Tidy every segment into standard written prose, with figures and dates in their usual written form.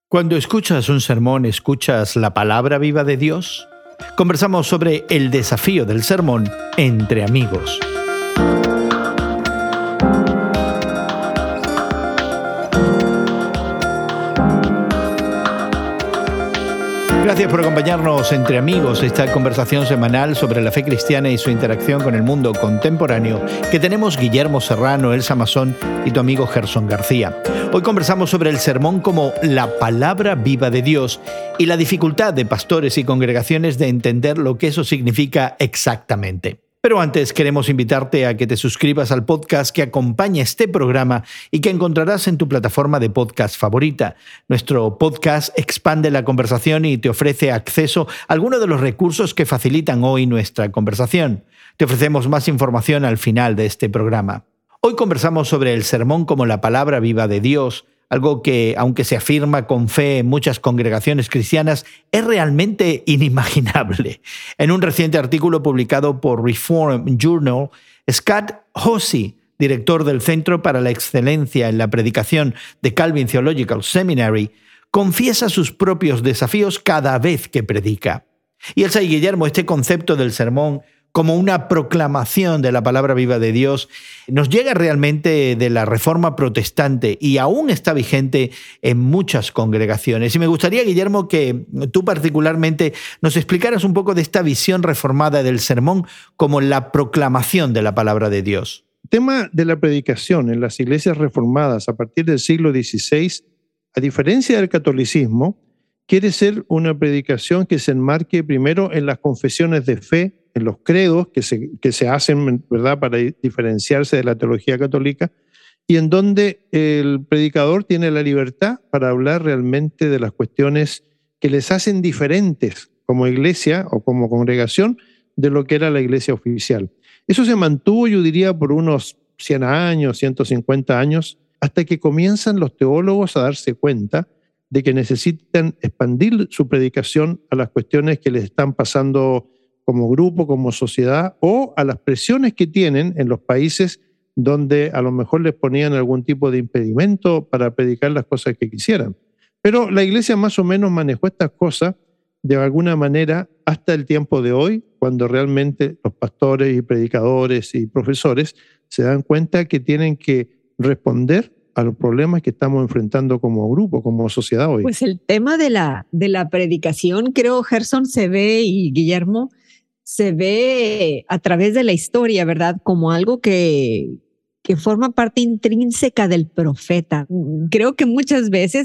Cuando escuchas un sermón, ¿escuchas la palabra viva de Dios? Conversamos sobre el desafío del sermón entre amigos. Gracias por acompañarnos entre amigos, esta conversación semanal sobre la fe cristiana y su interacción con el mundo contemporáneo que tenemos Guillermo Serrano, Elsa Masón y tu amigo Gerson García. Hoy conversamos sobre el sermón como la palabra viva de Dios y la dificultad de pastores y congregaciones de entender lo que eso significa exactamente. Pero antes queremos invitarte a que te suscribas al podcast que acompaña este programa y que encontrarás en tu plataforma de podcast favorita. Nuestro podcast expande la conversación y te ofrece acceso a algunos de los recursos que facilitan hoy nuestra conversación. Te ofrecemos más información al final de este programa. Hoy conversamos sobre el sermón como la palabra viva de Dios, algo que, aunque se afirma con fe en muchas congregaciones cristianas, es realmente inimaginable. En un reciente artículo publicado por Reform Journal, Scott Hosse, director del Centro para la Excelencia en la Predicación de Calvin Theological Seminary, confiesa sus propios desafíos cada vez que predica. Y Elsa y Guillermo, este concepto del sermón como una proclamación de la palabra viva de Dios, nos llega realmente de la Reforma Protestante y aún está vigente en muchas congregaciones. Y me gustaría, Guillermo, que tú particularmente nos explicaras un poco de esta visión reformada del sermón como la proclamación de la palabra de Dios. El tema de la predicación en las iglesias reformadas a partir del siglo XVI, a diferencia del catolicismo, quiere ser una predicación que se enmarque primero en las confesiones de fe, en los credos que se hacen, ¿verdad?, para diferenciarse de la teología católica, y en donde el predicador tiene la libertad para hablar realmente de las cuestiones que les hacen diferentes como iglesia o como congregación de lo que era la iglesia oficial. Eso se mantuvo, yo diría, por unos 100 años, 150 años, hasta que comienzan los teólogos a darse cuenta de que necesitan expandir su predicación a las cuestiones que les están pasando como grupo, como sociedad, o a las presiones que tienen en los países donde a lo mejor les ponían algún tipo de impedimento para predicar las cosas que quisieran. Pero la iglesia más o menos manejó estas cosas de alguna manera hasta el tiempo de hoy, cuando realmente los pastores y predicadores y profesores se dan cuenta que tienen que responder a los problemas que estamos enfrentando como grupo, como sociedad hoy. Pues el tema de la predicación, creo, Gerson, se ve, y Guillermo, se ve a través de la historia, ¿verdad? Como algo que forma parte intrínseca del profeta. Creo que muchas veces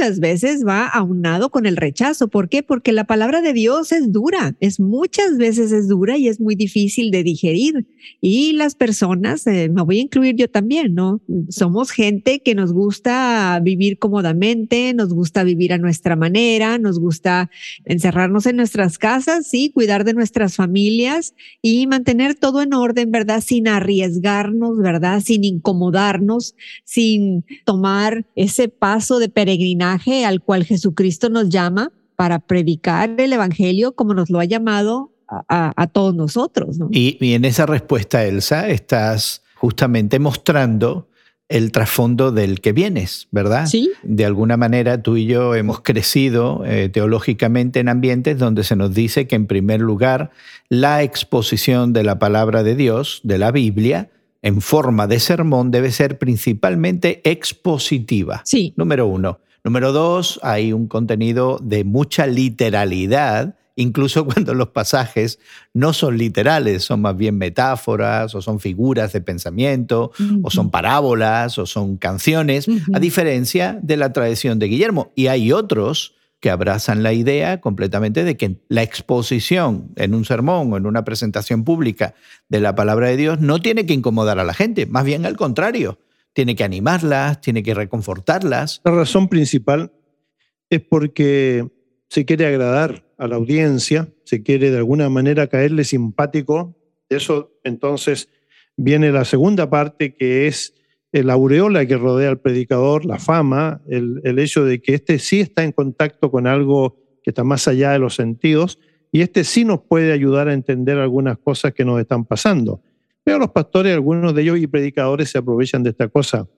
va aunado con el rechazo. ¿Por qué? Porque la palabra de Dios es dura, muchas veces es dura y es muy difícil de digerir. Y las personas, me voy a incluir yo también, ¿no? Somos gente que nos gusta vivir cómodamente, nos gusta vivir a nuestra manera, nos gusta encerrarnos en nuestras casas, sí, cuidar de nuestras familias y mantener todo en orden, ¿verdad? Sin arriesgarnos, ¿verdad? Sin incomodarnos, sin tomar ese paso de peregrinaje al cual Jesucristo nos llama para predicar el evangelio como nos lo ha llamado a todos nosotros, ¿no? Y en esa respuesta, Elsa, estás justamente mostrando el trasfondo del que vienes, ¿verdad? Sí. De alguna manera tú y yo hemos crecido teológicamente en ambientes donde se nos dice que en primer lugar la exposición de la palabra de Dios, de la Biblia, en forma de sermón debe ser principalmente expositiva. Sí. Número 1. Número 2, hay un contenido de mucha literalidad, incluso cuando los pasajes no son literales, son más bien metáforas o son figuras de pensamiento, o son parábolas o son canciones, a diferencia de la tradición de Guillermo. Y hay otros que abrazan la idea completamente de que la exposición en un sermón o en una presentación pública de la palabra de Dios no tiene que incomodar a la gente, más bien al contrario, tiene que animarlas, tiene que reconfortarlas. La razón principal es porque se quiere agradar a la audiencia, se quiere de alguna manera caerle simpático. Eso entonces viene la segunda parte, que es la aureola que rodea al predicador, la fama, el hecho de que este sí está en contacto con algo que está más allá de los sentidos y este sí nos puede ayudar a entender algunas cosas que nos están pasando. Pero los pastores, algunos de ellos y predicadores, se aprovechan de esta cosa.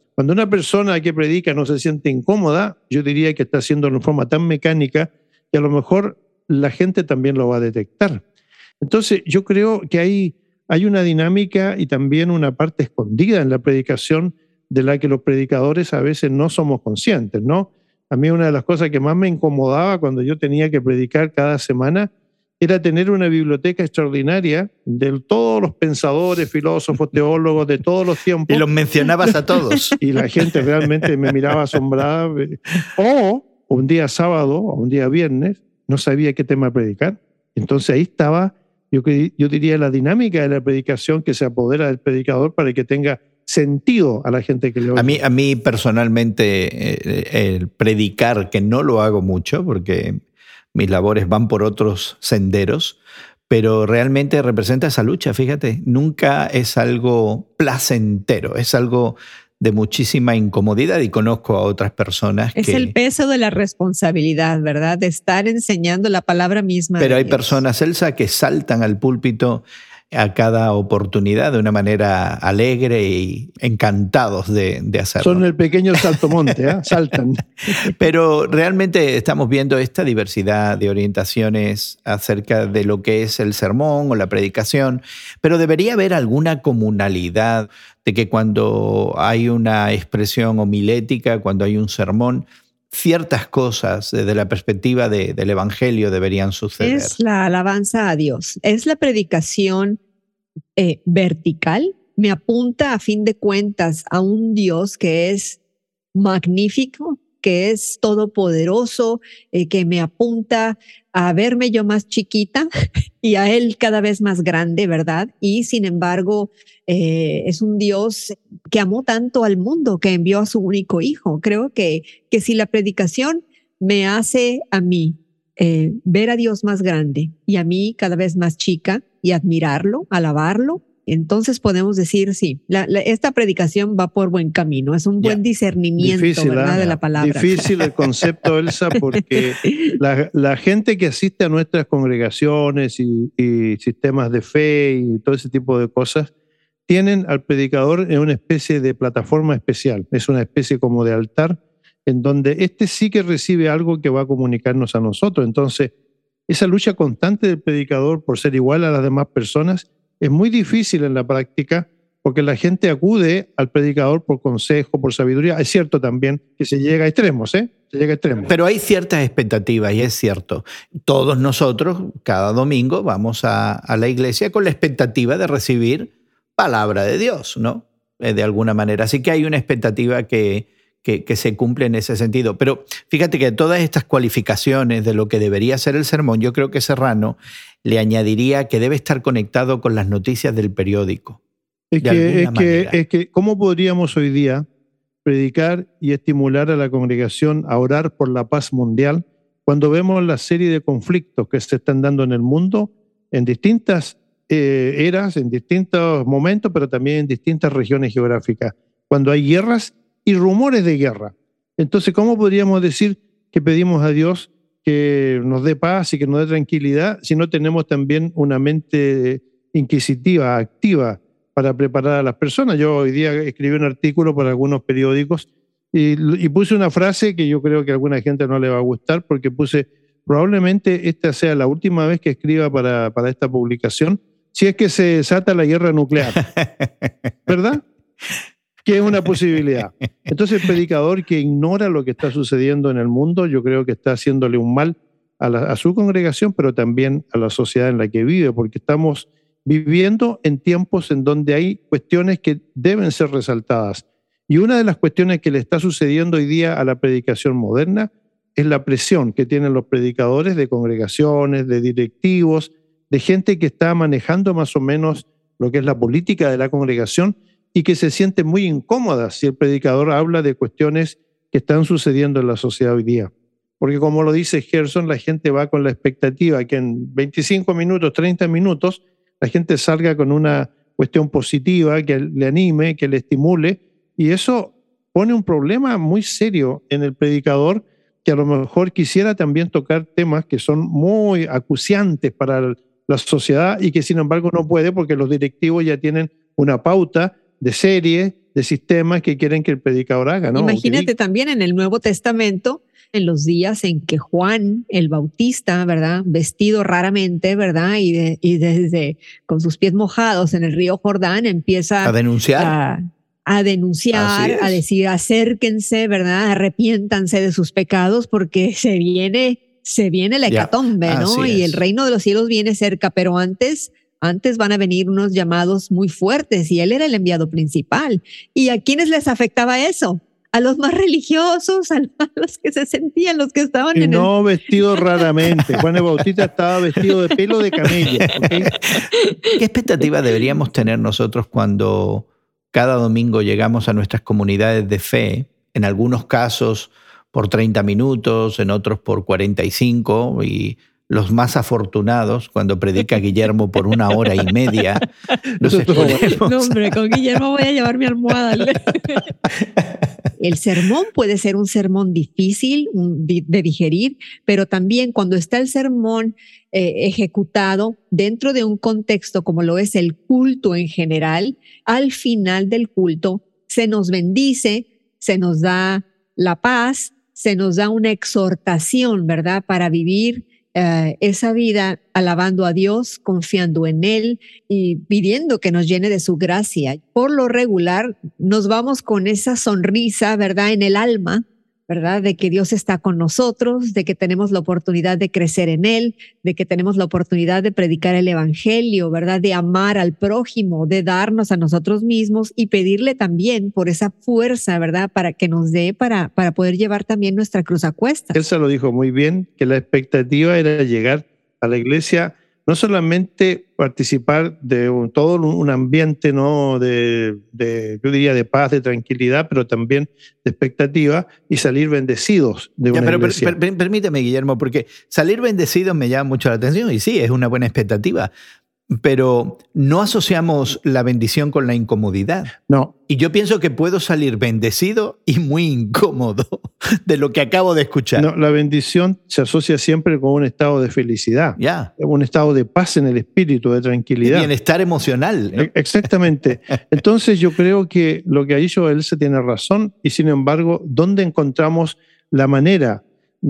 Cuando una persona que predica no se siente incómoda, yo diría que está haciendo de forma tan mecánica que a lo mejor la gente también lo va a detectar. Entonces, yo creo que hay una dinámica y también una parte escondida en la predicación de la que los predicadores a veces no somos conscientes, ¿no? A mí una de las cosas que más me incomodaba cuando yo tenía que predicar cada semana era tener una biblioteca extraordinaria de todos los pensadores, filósofos, teólogos de todos los tiempos. Y los mencionabas a todos. Y la gente realmente me miraba asombrada. O un día sábado o un día viernes no sabía qué tema predicar. Entonces ahí estaba, yo diría, la dinámica de la predicación que se apodera del predicador para que tenga sentido a la gente que le oye. A mí personalmente el predicar, que no lo hago mucho porque mis labores van por otros senderos, pero realmente representa esa lucha, fíjate, nunca es algo placentero, es algo de muchísima incomodidad y conozco a otras personas es que... el peso de la responsabilidad, ¿verdad? De estar enseñando la palabra misma. Pero hay Dios. personas, Elsa, que saltan al púlpito a cada oportunidad de una manera alegre y encantados de hacerlo. Son el pequeño saltomonte, ¿eh? Saltan. Pero realmente estamos viendo esta diversidad de orientaciones acerca de lo que es el sermón o la predicación, pero debería haber alguna comunalidad de que cuando hay una expresión homilética, cuando hay un sermón, ciertas cosas desde la perspectiva del Evangelio deberían suceder. Es la alabanza a Dios, es la predicación vertical, me apunta a fin de cuentas a un Dios que es magnífico, que es todopoderoso, que me apunta a verme yo más chiquita y a Él cada vez más grande, ¿verdad? Y sin embargo, es un Dios que amó tanto al mundo que envió a su único hijo. Creo que si la predicación me hace a mí ver a Dios más grande y a mí cada vez más chica y admirarlo, alabarlo, entonces podemos decir, sí, esta predicación va por buen camino, es un buen discernimiento, difícil, ¿verdad? De la palabra. Difícil el concepto, Elsa, porque la gente que asiste a nuestras congregaciones y sistemas de fe y todo ese tipo de cosas, tienen al predicador en una especie de plataforma especial, es una especie como de altar, en donde este sí que recibe algo que va a comunicarnos a nosotros. Entonces, esa lucha constante del predicador por ser igual a las demás personas es muy difícil en la práctica porque la gente acude al predicador por consejo, por sabiduría. Es cierto también que se llega a extremos, Se llega a extremos. Pero hay ciertas expectativas y es cierto. Todos nosotros, cada domingo, vamos a la iglesia con la expectativa de recibir palabra de Dios, ¿no? De alguna manera. Así que hay una expectativa que se cumple en ese sentido. Pero fíjate que todas estas cualificaciones de lo que debería ser el sermón, yo creo que Serrano le añadiría que debe estar conectado con las noticias del periódico. Es que, ¿cómo podríamos hoy día predicar y estimular a la congregación a orar por la paz mundial cuando vemos la serie de conflictos que se están dando en el mundo en distintas eras, en distintos momentos, pero también en distintas regiones geográficas, cuando hay guerras y rumores de guerra? Entonces, ¿cómo podríamos decir que pedimos a Dios que nos dé paz y que nos dé tranquilidad si no tenemos también una mente inquisitiva, activa, para preparar a las personas? Yo hoy día escribí un artículo para algunos periódicos y puse una frase que yo creo que a alguna gente no le va a gustar, porque puse: probablemente esta sea la última vez que escriba para esta publicación, si es que se desata la guerra nuclear. ¿Verdad? Que es una posibilidad. Entonces el predicador que ignora lo que está sucediendo en el mundo, yo creo que está haciéndole un mal a su congregación, pero también a la sociedad en la que vive, porque estamos viviendo en tiempos en donde hay cuestiones que deben ser resaltadas. Y una de las cuestiones que le está sucediendo hoy día a la predicación moderna es la presión que tienen los predicadores de congregaciones, de directivos, de gente que está manejando más o menos lo que es la política de la congregación y que se siente muy incómoda si el predicador habla de cuestiones que están sucediendo en la sociedad hoy día. Porque como lo dice Gerson, la gente va con la expectativa que en 25 minutos, 30 minutos, la gente salga con una cuestión positiva, que le anime, que le estimule, y eso pone un problema muy serio en el predicador, que a lo mejor quisiera también tocar temas que son muy acuciantes para la sociedad y que sin embargo no puede porque los directivos ya tienen una pauta de serie, de sistemas que quieren que el predicador haga, ¿no? Imagínate también en el Nuevo Testamento, en los días en que Juan el Bautista, ¿verdad? Vestido raramente, ¿verdad? Y desde con sus pies mojados en el río Jordán empieza a denunciar. A denunciar, a decir acérquense, ¿verdad? Arrepiéntanse de sus pecados porque se viene la hecatombe, ¿no? Y el reino de los cielos viene cerca, pero antes van a venir unos llamados muy fuertes y él era el enviado principal. ¿Y a quiénes les afectaba eso? A los más religiosos, a los que se sentían, los que estaban y no vestido raramente. Juan el Bautista estaba vestido de pelo de camello. ¿Okay? ¿Qué expectativa deberíamos tener nosotros cuando cada domingo llegamos a nuestras comunidades de fe? En algunos casos por 30 minutos, en otros por 45, y los más afortunados, cuando predica Guillermo por 1 hora y media. No, hombre, con Guillermo voy a llevar mi almohada. El sermón puede ser un sermón difícil de digerir, pero también cuando está el sermón ejecutado dentro de un contexto como lo es el culto en general, al final del culto se nos bendice, se nos da la paz, se nos da una exhortación, ¿verdad?, para vivir esa vida alabando a Dios, confiando en Él y pidiendo que nos llene de su gracia. Por lo regular, nos vamos con esa sonrisa, ¿verdad?, en el alma, ¿verdad?, de que Dios está con nosotros, de que tenemos la oportunidad de crecer en Él, de que tenemos la oportunidad de predicar el evangelio, ¿verdad?, de amar al prójimo, de darnos a nosotros mismos y pedirle también por esa fuerza, ¿verdad?, para que nos dé para poder llevar también nuestra cruz a cuestas. Él se lo dijo muy bien, que la expectativa era llegar a la iglesia, no solamente participar de todo un ambiente, ¿no?, yo diría de paz, de tranquilidad, pero también de expectativa y salir bendecidos de una iglesia. Permíteme, Guillermo, porque salir bendecidos me llama mucho la atención y sí, es una buena expectativa, pero no asociamos la bendición con la incomodidad. No. Y yo pienso que puedo salir bendecido y muy incómodo de lo que acabo de escuchar. No, la bendición se asocia siempre con un estado de felicidad, un estado de paz en el espíritu, de tranquilidad. Y bienestar emocional, ¿no? Exactamente. Entonces yo creo que lo que ha dicho él se tiene razón y sin embargo, ¿dónde encontramos la manera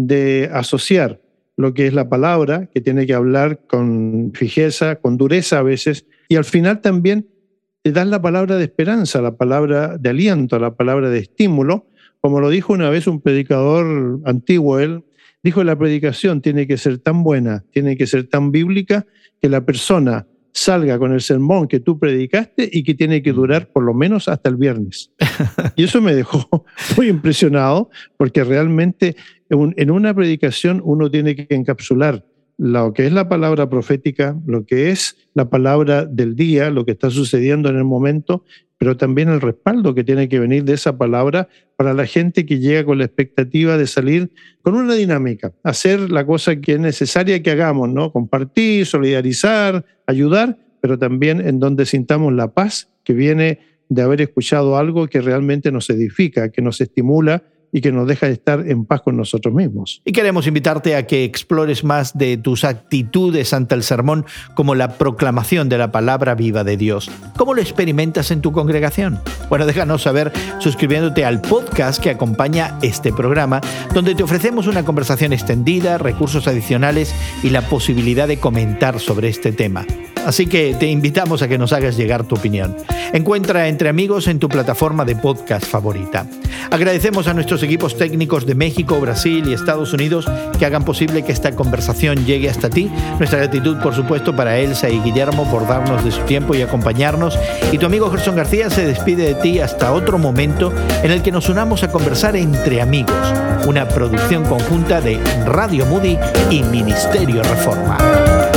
de asociar lo que es la palabra, que tiene que hablar con fijeza, con dureza a veces, y al final también dar la palabra de esperanza, la palabra de aliento, la palabra de estímulo? Como lo dijo una vez un predicador antiguo, él dijo: la predicación tiene que ser tan buena, tiene que ser tan bíblica, que la persona salga con el sermón que tú predicaste y que tiene que durar por lo menos hasta el viernes. Y eso me dejó muy impresionado, porque realmente en una predicación uno tiene que encapsular lo que es la palabra profética, lo que es la palabra del día, lo que está sucediendo en el momento, pero también el respaldo que tiene que venir de esa palabra para la gente que llega con la expectativa de salir con una dinámica, hacer la cosa que es necesaria que hagamos, ¿no? Compartir, solidarizar, ayudar, pero también en donde sintamos la paz que viene de haber escuchado algo que realmente nos edifica, que nos estimula y que nos deja de estar en paz con nosotros mismos. Y queremos invitarte a que explores más de tus actitudes ante el sermón, como la proclamación de la palabra viva de Dios. ¿Cómo lo experimentas en tu congregación? Bueno, déjanos saber suscribiéndote al podcast que acompaña este programa, donde te ofrecemos una conversación extendida, recursos adicionales y la posibilidad de comentar sobre este tema. Así que te invitamos a que nos hagas llegar tu opinión. Encuentra Entre Amigos en tu plataforma de podcast favorita. Agradecemos a nuestros equipos técnicos de México, Brasil y Estados Unidos que hagan posible que esta conversación llegue hasta ti. Nuestra gratitud, por supuesto, para Elsa y Guillermo por darnos de su tiempo y acompañarnos. Y tu amigo Gerson García se despide de ti hasta otro momento en el que nos unamos a conversar entre amigos. Una producción conjunta de Radio Moody y Ministerio Reforma.